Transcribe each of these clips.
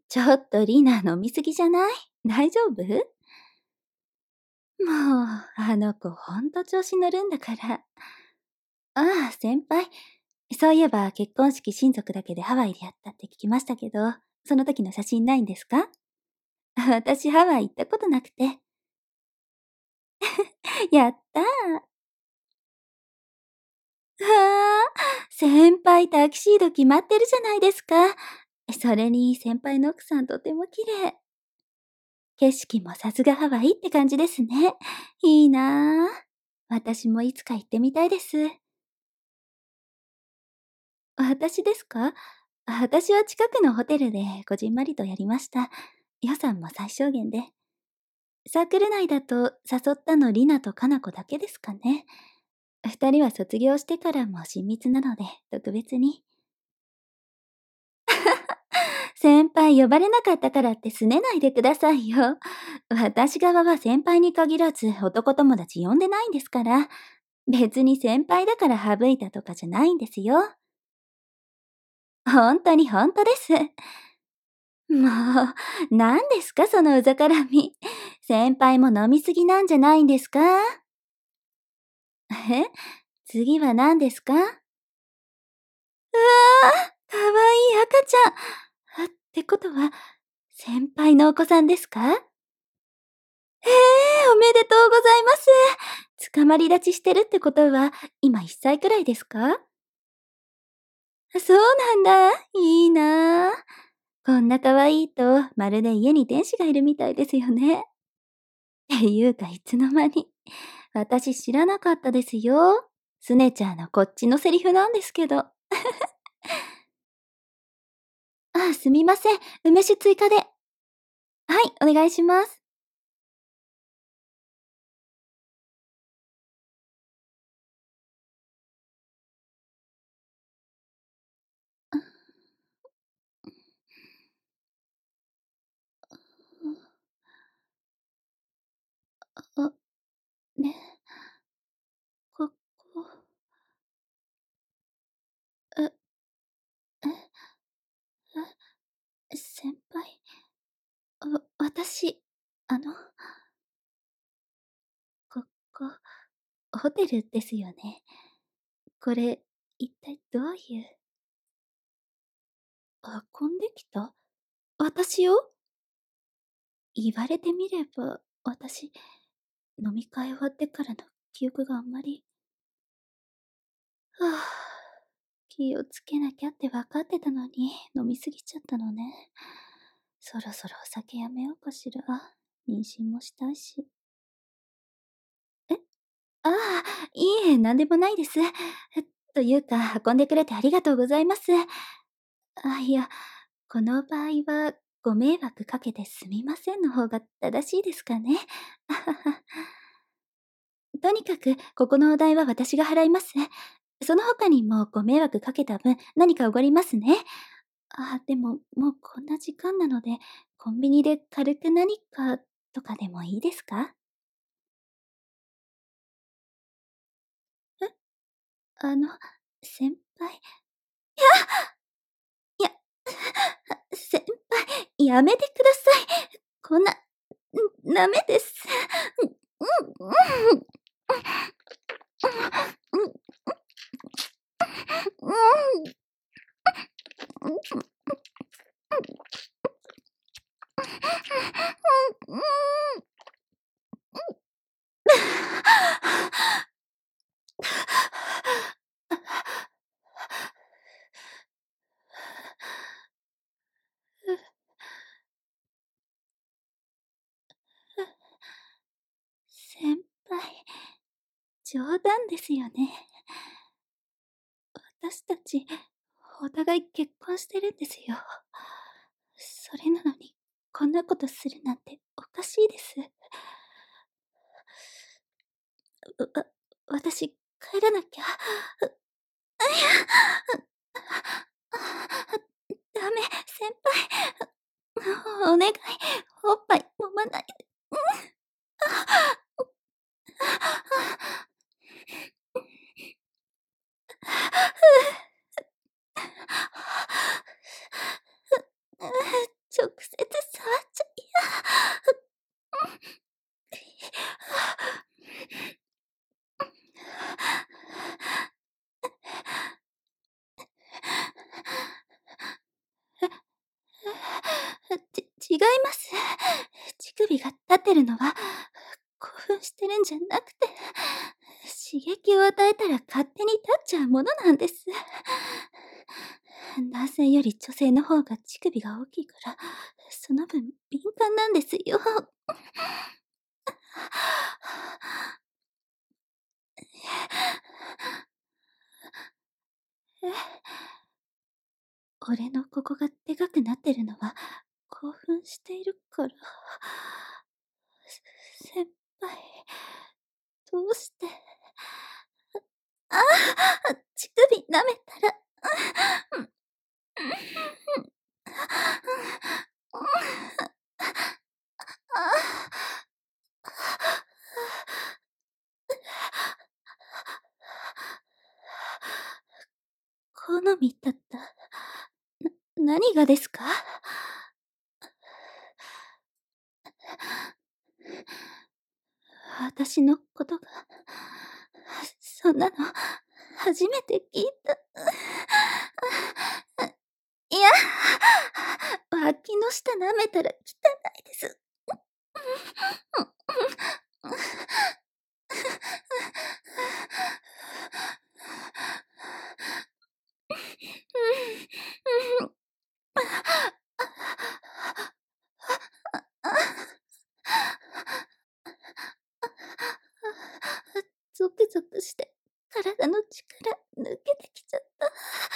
ちょっとリナ飲みすぎじゃない？大丈夫？もう、あの子ほんと調子乗るんだから。ああ、先輩。そういえば結婚式親族だけでハワイでやったって聞きましたけど、その時の写真ないんですか？私ハワイ行ったことなくて。やったー。わあ、先輩タキシード決まってるじゃないですか。それに先輩の奥さんとても綺麗。景色もさすがハワイって感じですね。いいなぁ。私もいつか行ってみたいです。私ですか？私は近くのホテルでこじんまりとやりました。予算も最小限で。サークル内だと誘ったのリナとカナコだけですかね。二人は卒業してからも親密なので特別に。先輩呼ばれなかったからって拗ねないでくださいよ。私側は先輩に限らず男友達呼んでないんですから。別に先輩だから省いたとかじゃないんですよ。本当に本当です。もう、何ですかそのうざからみ。先輩も飲みすぎなんじゃないんですか？え？次は何ですか？うわー、かわいい赤ちゃん。ってことは、先輩のお子さんですか？おめでとうございます。捕まり立ちしてるってことは、今1歳くらいですか？そうなんだ。いいなぁ。こんな可愛いと、まるで家に天使がいるみたいですよね。っていうか、いつの間に。私知らなかったですよ。スネちゃんのこっちのセリフなんですけど。すみません。梅酒追加で。はい、お願いします。あ、ね、ここ、え、先輩。私、あの、ここ、ホテルですよね。これ、一体どういう。運んできた？私を？言われてみれば、私、飲み会終わってからの記憶があんまり。はぁ、気をつけなきゃって分かってたのに、飲みすぎちゃったのね。そろそろお酒やめようかしら。妊娠もしたいし。え？ああ、いえ、なんでもないです。というか、運んでくれてありがとうございます。いや、この場合は、ご迷惑かけてすみませんの方が正しいですかね。あはは。とにかく、ここのお代は私が払います。その他にもご迷惑かけた分、何かおごりますね。でも、もうこんな時間なので、コンビニで軽く何かとかでもいいですか？え？あの、先輩。いや、先輩、やめてください。こんな、ダメです。うん、うん、うん、うん、うん、うん、先輩、冗談ですよね。私たち、お互い結婚してるんですよ。それなのに、こんなことするなんておかしいです。私、帰らなきゃ。ダメ、先輩。お願い、おっぱい飲まないで。直違います。乳首が立ってるのは、興奮してるんじゃなくて、刺激を与えたら勝手に立っちゃうものなんです。男性より女性の方が乳首が大きいから、その分敏感なんですよ。俺のここがでかくなってるのは、興奮しているから。先輩、どうして。ああ、乳首舐めたら。好みだった。何がですか？私のことが、そんなの、初めて聞いた。いや、脇の下舐めたら汚いです。ゾクゾクして、体の力抜けてきちゃった。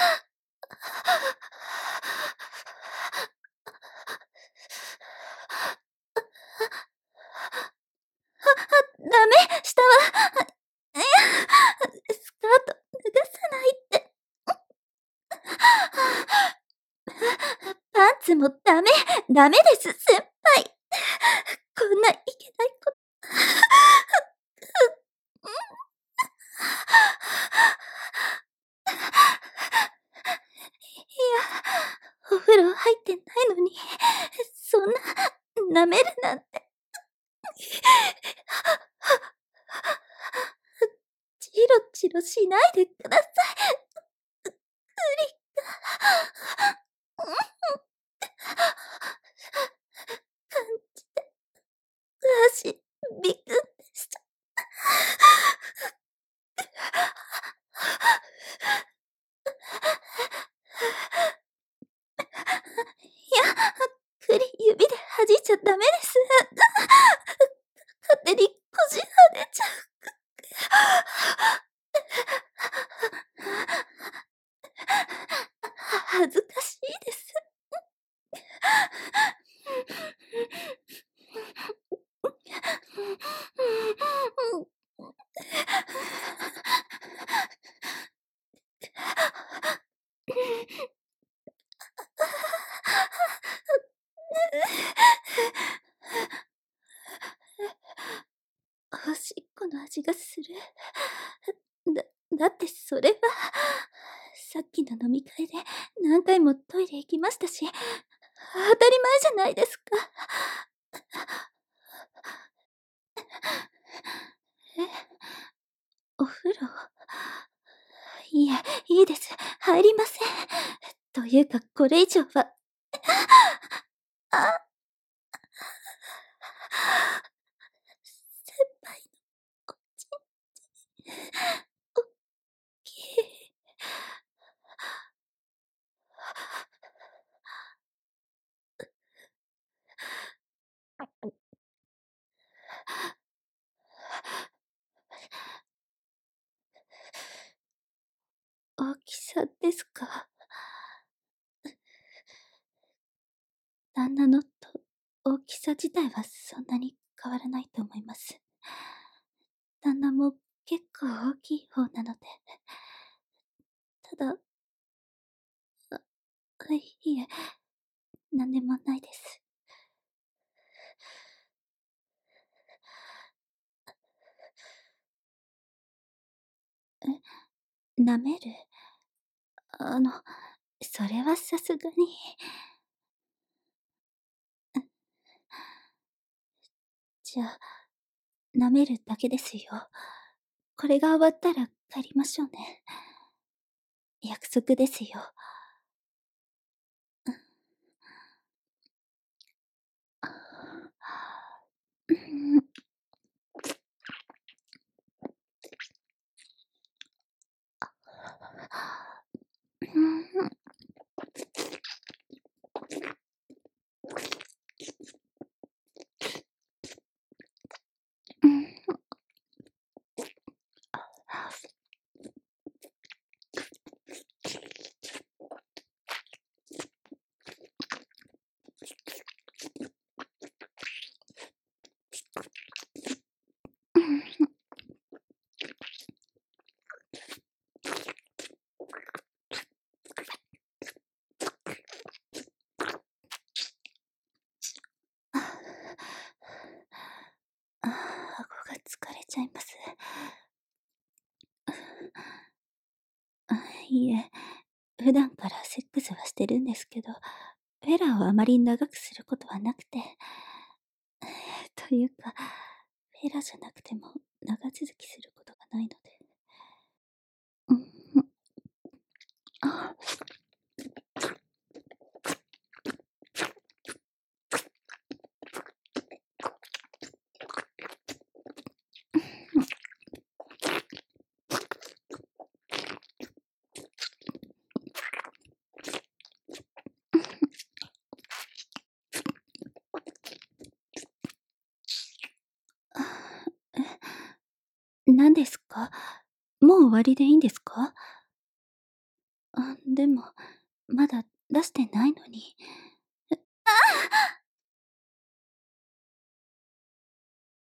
ダメ、下は。いや、スカート脱がさないって。パンツもダメ、ダメです、先輩。こんないけないこと。いや、お風呂入ってないのに、そんな、舐めるなんて。チロチロしないでください。感じて、足、ビクってしちゃいや、栗指で弾いちゃダメです。勝手にこじはねちゃう。恥ずかしいです。おしっこの味がする。だ、だってそれは、さっきの飲み会で何回もトイレ行きましたし、当たり前じゃないですか。え、お風呂。いえ、いいです。入りません。というか、これ以上は。あ、先輩のおちんちん、おっきい。大きさですか？旦那のと大きさ自体はそんなに変わらないと思います。旦那も結構大きい方なので。ただ、いえ、なんでもないです。舐める？あの、それはさすがに。じゃあ、舐めるだけですよ。これが終わったら帰りましょうね。約束ですよ。 うん。うん。うん。顎が疲れちゃいます。いえ、普段からセックスはしてるんですけど、フェラーをあまり長くすることはなくて。というか、フェラじゃなくても長続きすることがないので。うん。あ。何ですか？もう終わりでいいんですか？でも、まだ出してないのに。